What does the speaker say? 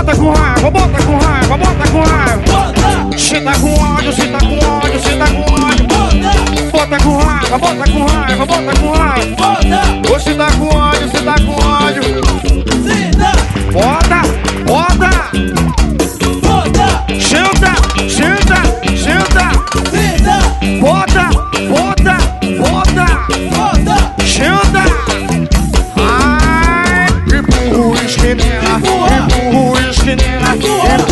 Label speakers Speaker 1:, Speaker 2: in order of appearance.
Speaker 1: Bota com raiva, bota com raiva, bota com raiva. Cê tá com ódio, cê tá com ódio, cê tá com ódio. Bota com raiva, bota com raiva, bota com raiva. Você tá com ódio, cê tá com ódio. Bota, bota. Senta, senta, senta. Bota, bota, bota. Senta. Ai, empurra o esquinela, empurra o esquinela, empurra